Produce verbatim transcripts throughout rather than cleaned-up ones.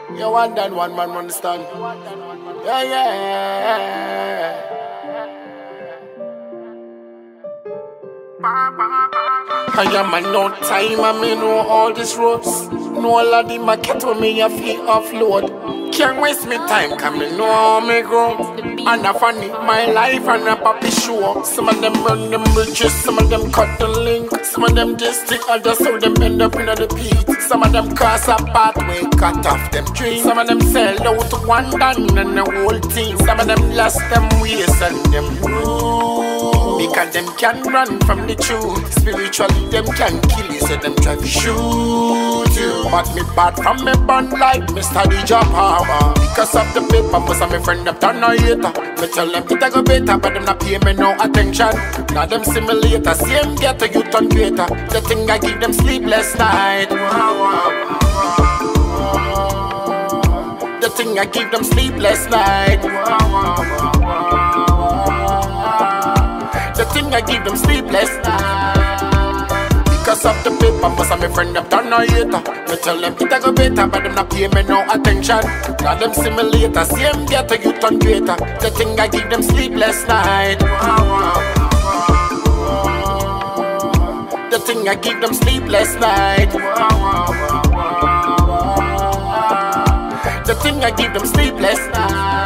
You want that one man understand? Yeah, yeah. I am a no time, I me know all these roads. Know all of the market with me a fee offload. Can't waste me time, cause me know how me grow. And I funny my life and a poppy show. Some of them run them bridges, some of them cut the link. Some of them just stick, others so them end up in the pit. Some of them cross a pathway, cut off them trees. Some of them sell out to one done and the whole team. Some of them lost them ways and them rules. Because them can run from the truth. Spiritually them can kill you, so them try to shoot you. But me bad from me bun like Mister D J Palmer. Because of the paper, most of my friend them turn a hater. Me tell them it a go better, but them not pay me no attention. Now them simulator, same get a youth on greater. The thing I give them sleepless night. The thing I give them sleepless night. The thing I give them sleepless night. Because of the paper, most of my friend them turn a hater. Me tell them it a go better, but them not pay me no attention. Now them simulator, same get a youth on greater. The thing I give them sleepless night. The thing I give them sleepless night. The thing I give them sleepless night.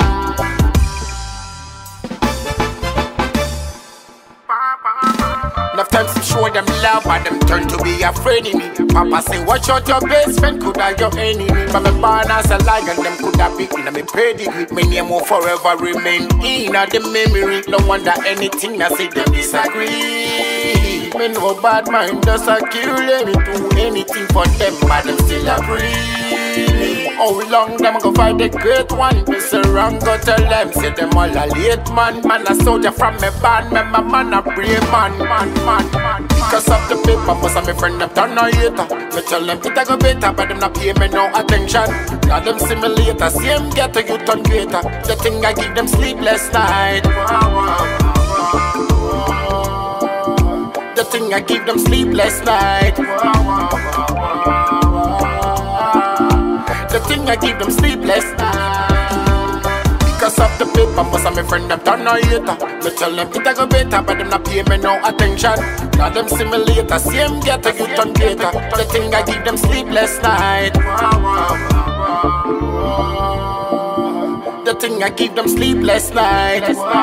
Enough times to show them love, and them turn to be afraid of me. Papa say, watch out your best friend, could have your enemy. But me born as a lion, them could have been in me pedigree. My name will forever remain in the memory. No wonder anything I say them disagree. Me no bad mind, just a kill them. Me do anything for them, but them still agree. How long them go fight the great one? Mister Wrong go tell them, say them all a late man. Man a soldier from me band, me my man a brave man, man, man, man. Because of the paper, most of my friend them turn a hater. Me tell them it a go better, but them not pay me no attention. Now them simulator, same get a youth on greater. The thing I give them sleepless night. The thing I give them sleepless night. The thing I give them sleepless night. Because of the paper, most of my friend them turn a hater. Me tell them it a go better, but them not pay me no attention. Now them simulator, same get a youth on greater. The thing I give them sleepless night. The thing I give them sleepless night.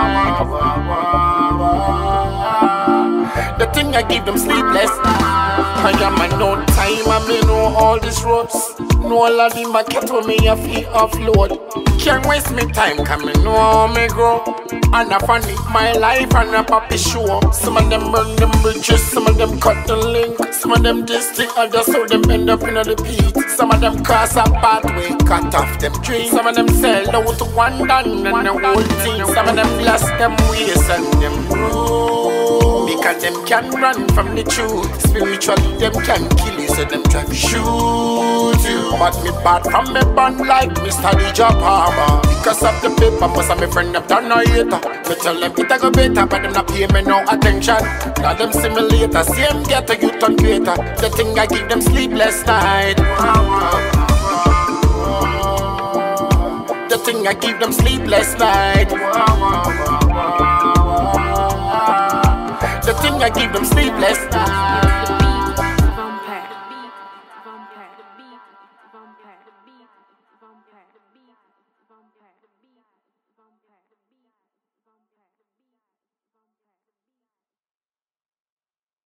The thing I give them sleepless night. I am a no time, I me know all these roads. Know all of the market with me a fee offload. Can't waste me time, cause me know how me grow. And I funny my life and a poppy show. Some of them burn them bridges, some of them cut the link. Some of them just stick, others so them end up in the pit. Some of them cross a pathway, cut off them trees. Some of them sell out to one done and the whole team. Some of them lost them ways and them rules. Because them can run from the truth. Spiritually them can kill you, so them try to shoot you. But me bad from me bun like Mister D J Palmer. Because of the paper, most of my friend them turn a hater. Me tell them it a go better, but them not pay me no attention. Now them simulator, same get a youth on greater. The thing I give them sleepless night. The thing I give them sleepless night. The thing I give them sleepless night.